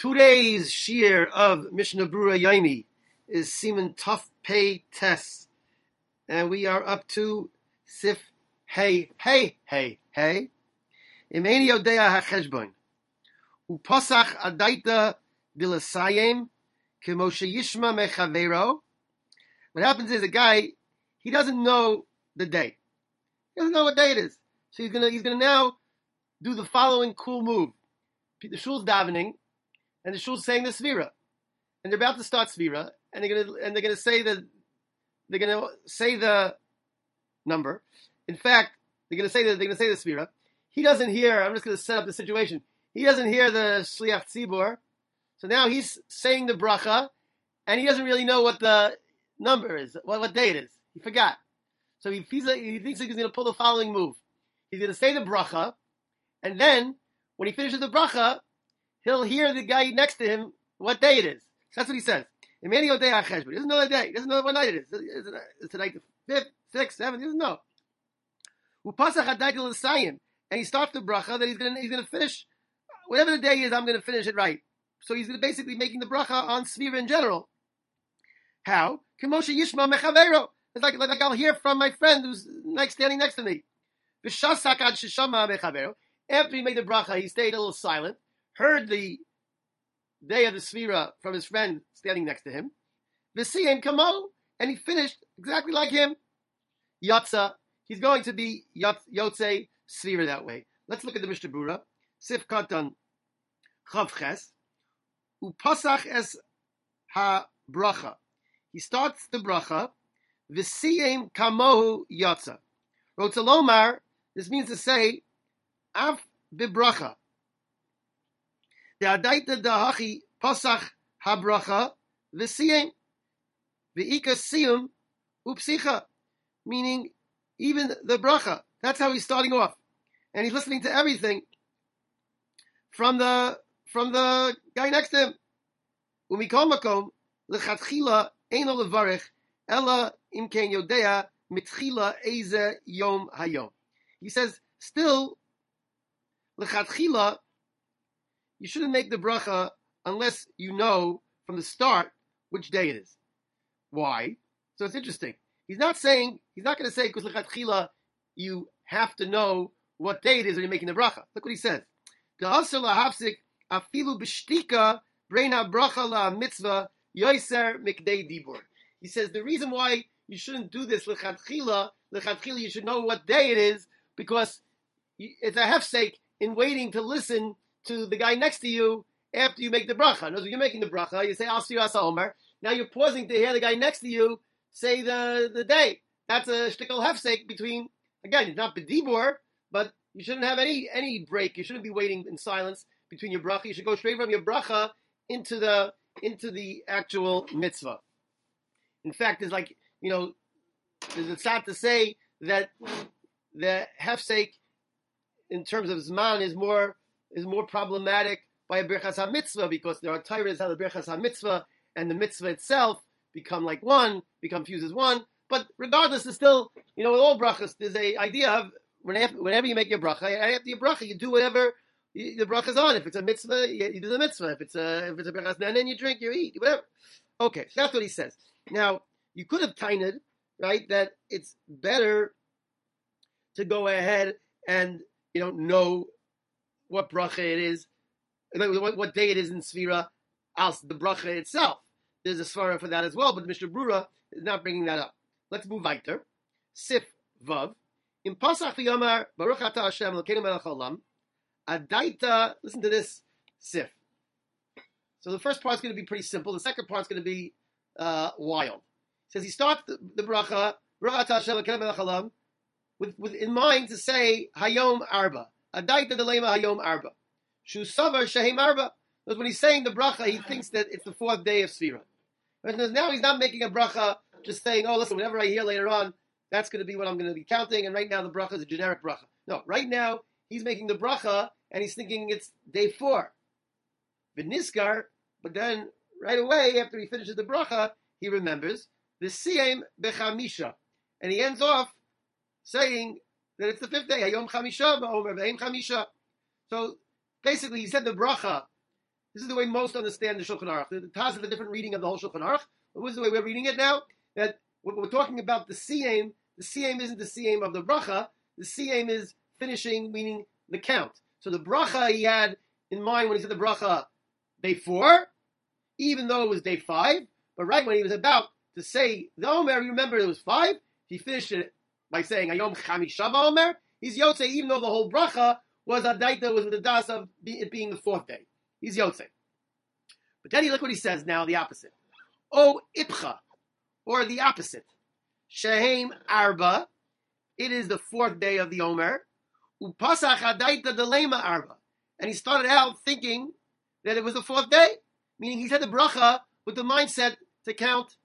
Today's shir of Mishnah Brura Yaimi is Siman Tuf Pei Tes, and we are up to Sif Hey Imeni Yodea HaCheshbon Upasach Adaita Dilasayim Kemoshe Yishma Mechavero. What happens is a guy, he doesn't know the day. He doesn't know what day it is. So he's gonna now do the following cool move. The shul's davening, and the shul's saying the svira, and they're about to start svira, and they're gonna say the number. In fact, they're gonna say the svira. He doesn't hear. I'm just gonna set up the situation. He doesn't hear the shliach tzibur, so now he's saying the bracha, and he doesn't really know what the number is, what day it is. He forgot. So he thinks he's gonna pull the following move. He's gonna say the bracha, and then when he finishes the bracha, he'll hear the guy next to him what day it is. So that's what he says. Imeni Yodea HaCheshbon. He doesn't know the day. He doesn't know what night it is. Is it tonight the 5th, 6th, 7th? He doesn't know. Upasach Adaita L'Sayim. And he starts the bracha that he's gonna finish whatever the day is. I'm gonna finish it right. So he's basically making the bracha on svira in general. How? Kemoshe Yishma Mechavero. It's like I'll hear from my friend who's standing next to me. V'shasak ad sheshama Mechavero. After he made the bracha, he stayed a little silent, heard the day of the svira from his friend standing next to him. V'siyem kamo, and he finished exactly like him. Yatsa, he's going to be yotze svira that way. Let's look at the Mishnah Brura. Sif katan chavches upasach es ha bracha. He starts the bracha. V'siyem kamohu yatsa. Rotzalomar. This means to say, Af bibracha. The adaita dahachi pasach habracha v'siyem v'ika siyum upsicha, meaning even the bracha. That's how he's starting off, and he's listening to everything from the guy next to him. Umikol makom lechatchila eino levarich ella imken yodea mitchila eze yom hayom. He says, still, l'chatchila, you shouldn't make the bracha unless you know from the start which day it is. Why? So it's interesting. He's not going to say, because l'chatchila, you have to know what day it is when you're making the bracha. Look what he says. Da'asr la'hafsik afilu b'shtika breina bracha la'mitzvah yoiser mikdei dibur. He says, the reason why you shouldn't do this l'chatchila, you should know what day it is, because it's a hefsek in waiting to listen to the guy next to you after you make the bracha. In other words, you're making the bracha, you say, Al Siyas HaOmer. Now you're pausing to hear the guy next to you say the day. That's a shtickle hefsek between, again, it's not bedibur, but you shouldn't have any break. You shouldn't be waiting in silence between your bracha. You should go straight from your bracha into the actual mitzvah. In fact, there's a tzad to say that the hefsek in terms of zman is more problematic by a birchas ha-mitzvah, because there are tyrants how the birchas ha-mitzvah and the mitzvah itself become like one, become fused as one. But regardless, it's still, with all brachas, there's a idea of whenever you make your bracha, after your bracha, you do whatever the bracha is on. If it's a mitzvah, you do the mitzvah. If it's a birchas nanen, you drink, you eat, whatever. Okay, so that's what he says. Now, you could have tined, right, that it's better to go ahead and know what bracha it is, what day it is in Sfira, as the bracha itself. There's a svara for that as well, but Mishnah Brura is not bringing that up. Let's move weiter. Sif Vav. In Pasach Yomar Baruch Ata Hashem Elokeinu Melech Haolam Adaita. Listen to this Sif. So the first part's going to be pretty simple. The second part's going to be wild. It says he starts the bracha Baruch Ata Hashem Elokeinu Melech Haolam with in mind to say Hayom Arba. Adaita Delema Hayom Arba. Shu Savar Shehem Arba. Because when he's saying the bracha, he thinks that it's the 4th day of Sfira. But now he's not making a bracha just saying, oh, listen, whatever I hear later on, that's going to be what I'm going to be counting, and right now the bracha is a generic bracha. No, right now he's making the bracha, and he's thinking it's day 4. V'niskar, but then right away, after he finishes the bracha, he remembers, V'siyem bechamisha. And he ends off saying that it's the 5th day, Hayom Chamisha, Ba'omer, V'hem Chamisha. So basically he said the bracha This is the way most understand the Shulchan Aruch. The Taz have a different reading of the whole Shulchan Aruch. But this is the way we're reading it now. That when we're talking about the siyam isn't the siyam of the bracha. The siyam is finishing, meaning the count. So the bracha he had in mind when he said the bracha day 4, even though it was day 5. But right when he was about to say the Omer, you remember it was 5. He finished it by saying Hayom Chamisha Omer. He's Yotze, even though the whole bracha was Adaita, was with the das of it being the 4th day. He's Yotze. But then look what he says now, the opposite. O Ipcha, or the opposite. Shehem Arba, it is the 4th day of the Omer. Upasach Adaita Delema Arba. And he started out thinking that it was the 4th day, meaning he said the bracha with the mindset to count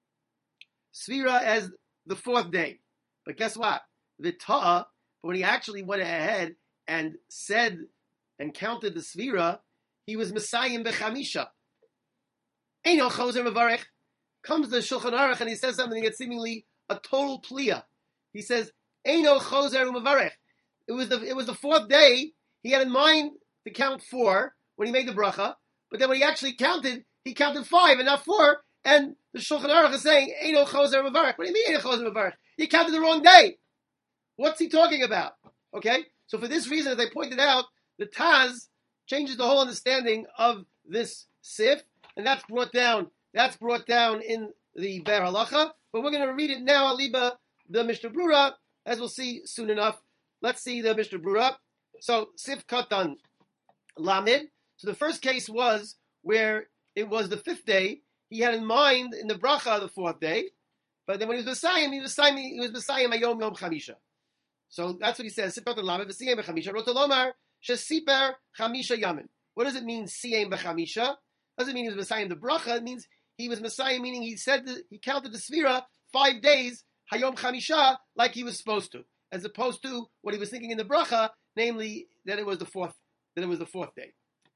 Sfira as the 4th day. But guess what? But when he actually went ahead and said and counted the Sfira, he was Messiah Bechamisha. Eino Choser Mevarech. Comes the Shulchan Aruch and he says something that's seemingly a total plia. He says, Eino Choser Mevarech. It was the 4th day. He had in mind to count 4 when he made the bracha, but then when he actually counted, he counted 5 and not 4. And the Shulchan Aruch is saying, Eino Choser Mevarech. What do you mean Eino Choser Mevarech? You counted the wrong day. What's he talking about? Okay? So for this reason, as I pointed out, the Taz changes the whole understanding of this sif, and that's brought down in the Ber Halacha. But we're going to read it now, Aliba, the Mishnah Brura, as we'll see soon enough. Let's see the Mishnah Brura. So, Sif Katan Lamed. So the first case was where it was the 5th day. He had in mind in the bracha the 4th day. But then when he was Messiah, Mayom Yom Chamisha. So that's what he says. Sif Katan Lamed, V'siyem B'chamisha, Rotolomar, Shesiper Chamisha Yamin. What does it mean, Siyem B'chamisha? Doesn't mean he was Messiah in the bracha. It means he was Messiah, meaning he counted the Sfira 5 days, Hayom Chamisha, like he was supposed to, as opposed to what he was thinking in the bracha, namely that it was the 4th day.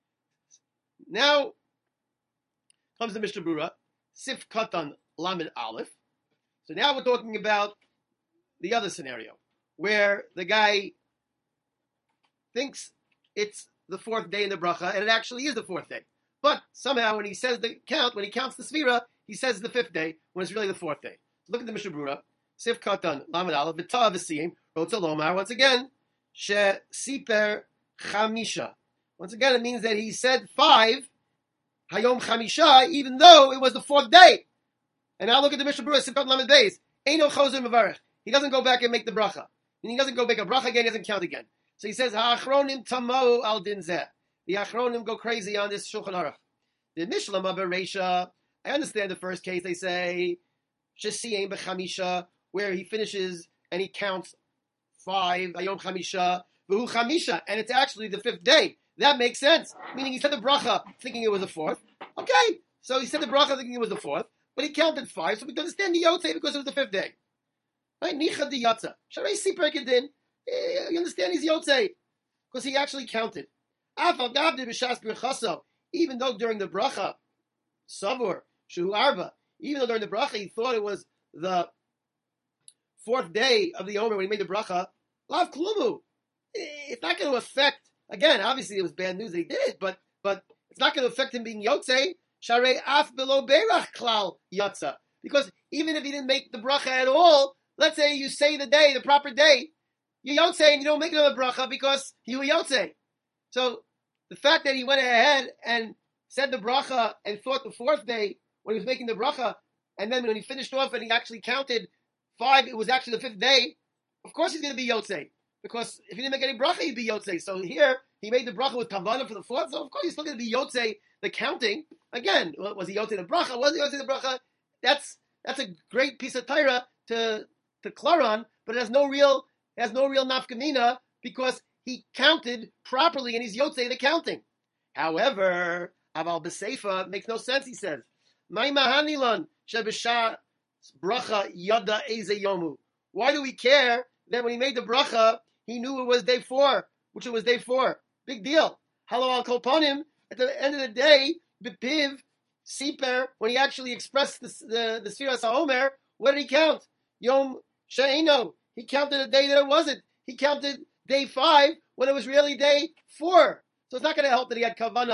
Now comes the Mishnah Brura, Sif Katan Lamed Aleph. So now we're talking about the other scenario, where the guy thinks it's the 4th day in the bracha, and it actually is the 4th day. But somehow when he says the count, when he counts the Sfira, he says the 5th day, when it's really the 4th day. Look at the Mishnah Brura. Sif Katan, Lamed Aleph, V'tah V'siyim, Rotzalomar. Once again, She Siper Chamisha. Once again, it means that he said 5, Hayom Chamisha, even though it was the 4th day. And now look at the Mishnah Brura, Sif Katan Lamed Beis. Eino Choser Mevarech. He doesn't go back and make the bracha. And he doesn't go make a bracha again, he doesn't count again. So he says, Ha'achronim Tamau Al Din Zeh. The Achronim go crazy on this Shulchan Aruch. The Mishlama Bereisha, I understand the first case, they say, Shesiyem B'chamisha, where he finishes and he counts 5, Ayom Chamisha, V'hu Chamisha, and it's actually the 5th day. That makes sense. Meaning he said the bracha thinking it was the 4th. Okay, so he said the bracha thinking it was the 4th, but he counted 5, so we can understand the Yotze because it was the 5th day. Right? Nicha di Yatza. Sharei Siper Kedin. You understand he's Yotze because he actually counted. Even though during the bracha, Savur, Shuhu Arba, even though during the bracha he thought it was the 4th day of the Omer when he made the bracha, Lav Klumu. It's not going to affect, again, obviously it was bad news that he did it, but it's not going to affect him being Yotze, Sharei Af Below Berach Klal Yatza. Because even if he didn't make the bracha at all, let's say you say the day, the proper day, you Yotze and you don't make another bracha because you were Yotze. So the fact that he went ahead and said the bracha and thought the 4th day when he was making the bracha, and then when he finished off and he actually counted 5, it was actually the 5th day, of course he's going to be Yotze. Because if he didn't make any bracha, he'd be Yotze. So here, he made the bracha with Kavana for the 4th, so of course he's still going to be Yotze, the counting. Again, was he Yotze the bracha? Was he Yotze the bracha? That's a great piece of Torah to clar on, but it has no real nafkamina because he counted properly and he's Yotze the counting. However, Aval B'Seifa makes no sense, he says. Mai mahanilan shebisha bracha yada eze yomu. Why do we care that when he made the bracha, he knew it was day 4, which it was day 4? Big deal. Halo al kolponim, at the end of the day, B'piv, Siper, when he actually expressed the Sfiras HaOmer, what did he count? Yom She'eno. He counted a day that it wasn't. He counted day 5 when it was really day 4. So it's not going to help that he had Kavana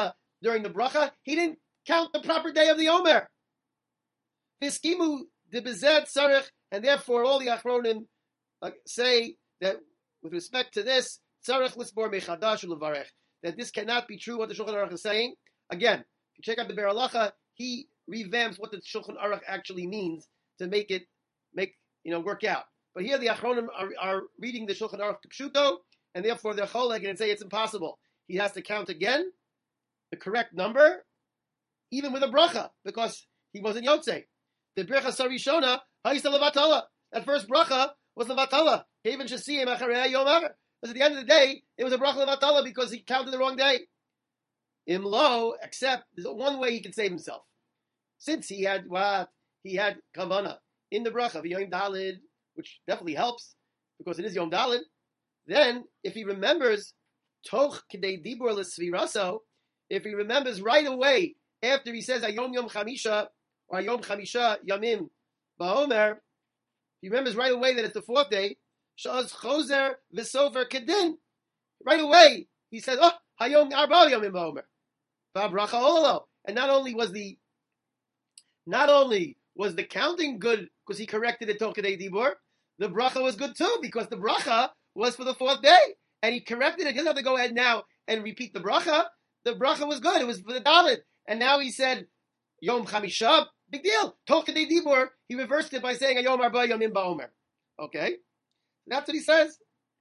during the bracha, he didn't count the proper day of the Omer. Viskimu de bezet sarich, and therefore all the Achronim say that with respect to this, tzarech lisbor mechadash ulevarech, that this cannot be true what the Shulchan Aruch is saying. Again, if you check out the Be'er Halacha, he revamps what the Shulchan Aruch actually means to make it work out. But here the Achronim are reading the Shulchan Aruch Pshuto, and therefore they're cholek and say it's impossible. He has to count again the correct number, even with a bracha, because he wasn't Yotzei. The bracha sarishona ha'isa levatala. That first bracha was levatala. Even shesiyim acharei yom aver. Because at the end of the day, it was a bracha levatala because he counted the wrong day. Imlo, except there's one way he can save himself. Since he had kavana in the bracha of Yom Dalid, which definitely helps because it is Yom Dalid. Then, if he remembers toch k'dei dibur l'sviraso, if he remembers right away after he says Ayom Yom Chamisha or Ayom Chamisha Yamim Ba'omer, he remembers right away that it's the fourth day. Shaz Choser V'Sofer Kedin. Right away he says, "Oh, Hayom Arba Yamim Ba'omer." V'Abracha Olalo. And not only was the counting good because he corrected it toch k'dei dibur, the bracha was good too because the bracha was for the fourth day, and he corrected it. He doesn't have to go ahead now and repeat the bracha. The bracha was good. It was for the Dalit. And now he said, Yom Chamisha, big deal. Toch k'dei dibur, he reversed it by saying, Yom Arba Yomim Ba'omer. Okay? That's what he says.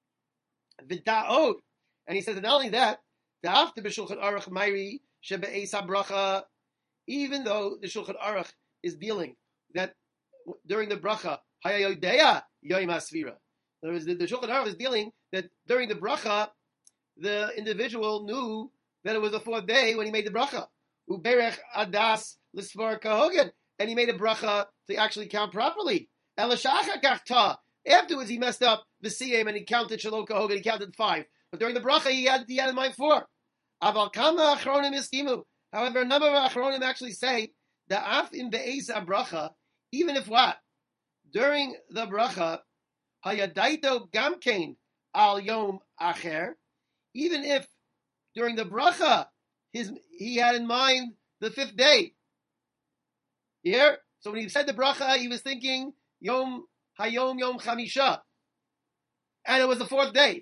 V'da'od. And he says, not only that, Da'afte b'Shulchan Aruch Mayri shebe'es ha'bracha, even though the Shulchan Aruch is dealing that during the bracha, Hayayodeya Yom HaSvira. In other words, the Shulchan Aruch is dealing that during the bracha, the individual knew that it was the fourth day when he made the bracha. Uberech adas l'svar kahogen, and he made a bracha to actually count properly. Elashacha kachta. Afterwards, he messed up the siyam and he counted shalom kahogen. He counted 5, but during the bracha, he had in mind 4. Aval kama achronim iskimu. However, a number of achronim actually say that af in be'ez bracha, even if what during the bracha. Hayadaito gamkein al yom acher, even if during the bracha he had in mind the 5th day. Here, so when he said the bracha, he was thinking yom hayom yom chamisha, and it was the 4th day.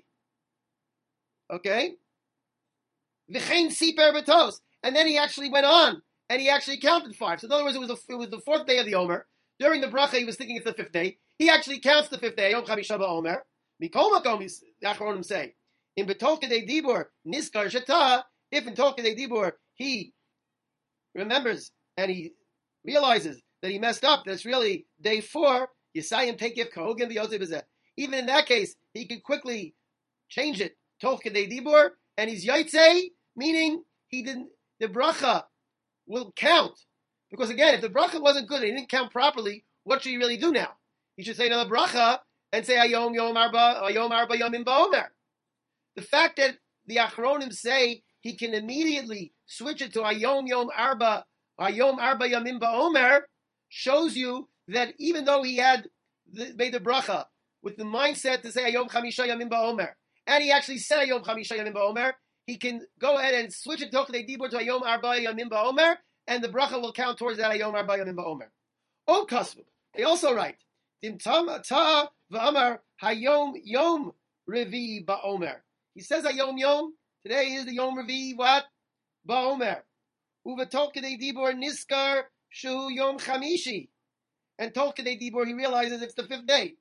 Okay, v'chein siper betos, and then he actually went on and he actually counted 5. So in other words, it was the 4th day of the Omer. During the bracha, he was thinking it's the 5th day. He actually counts the 5th day. Yom Chamisha Ba'omer. Mikol Makom, the Achronim say, in B'tol Kedei Dibur Niskar Shata. If in Tol Kedei Dibur he remembers and he realizes that he messed up, that's really day 4. Yisayim Tekef Kahogen B'Yotze B'Zeh. Even in that case, he could quickly change it. Tol Kedei Dibur, and he's Yotze, meaning he didn't. The bracha will count because again, if the bracha wasn't good and he didn't count properly, what should he really do now? He should say another bracha and say Ayom Yom Arba Yomim Ba'omer. The fact that the Achronim say he can immediately switch it to Ayom Yom Arba Yomim Ba'omer shows you that even though he had made the bracha with the mindset to say Ayom Chamisha Yomim Ba'omer, and he actually said Ayom Chamisha Yomim Ba'omer, he can go ahead and switch it to Ayom Arba Yomim Ba'omer, and the bracha will count towards that Ayom Arba Yomim Ba'omer. Oh, Kasvu. They also write, Dimtam ta v'amar hayom yom revi ba'omer. He says hayom yom. Today is the yom revi what? Ba'omer. Uvetol kedei dibur niskar shu yom chamishi. And tol kedei dibur he realizes it's the 5th day.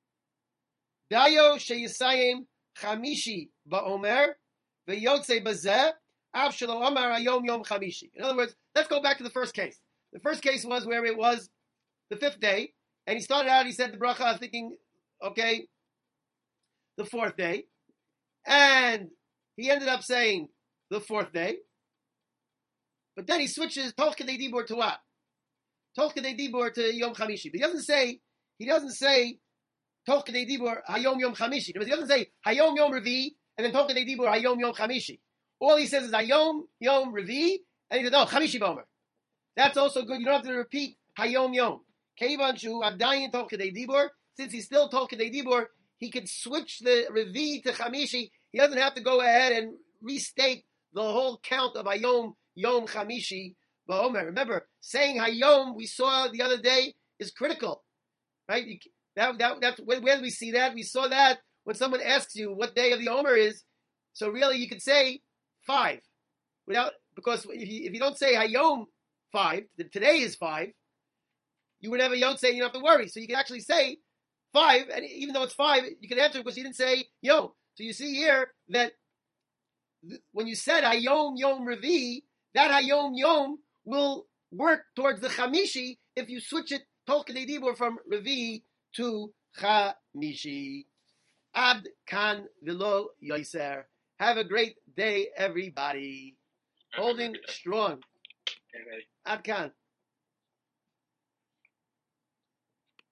Dayo sheyisayim chamishi ba'omer v'yotze bazeh av shelo amar hayom yom chamishi. In other words, let's go back to the first case. The first case was where it was the 5th day. And he started out, he said the bracha thinking, okay, the 4th day. And he ended up saying the 4th day. But then he switches Tol Kedei Dibur to what? Tol Kedei Dibur to Yom Chamishi. But he doesn't say Tol Kedei Dibur Hayom Yom Chamishi. He doesn't say Hayom Yom Revi and then Tol Kedei Dibur Hayom Yom Chamishi. All he says is Hayom Yom Revi and he says, oh, Chamishi Bomer. That's also good. You don't have to repeat Hayom Yom. Since he's still Tol Kedei Dibur, he can switch the Revi to Chamishi. He doesn't have to go ahead and restate the whole count of Ayom Yom Chamishi Ba'omer. Remember, saying Hayom, we saw the other day, is critical, right? That's where do we see that? We saw that when someone asks you what day of the Omer is. So really, you could say 5, because if you don't say Hayom 5, today is 5, you would have a Yom say you don't have to worry. So you can actually say 5, and even though it's 5, you can answer because you didn't say Yom. So you see here that when you said Hayom Yom Revi, that Hayom Yom will work towards the Chamishi if you switch it Tol Kedei Dibur from Revi to Chamishi. Ad Kan V'lo Yoiser. Have a great day, everybody. Holding strong. Ad Kan.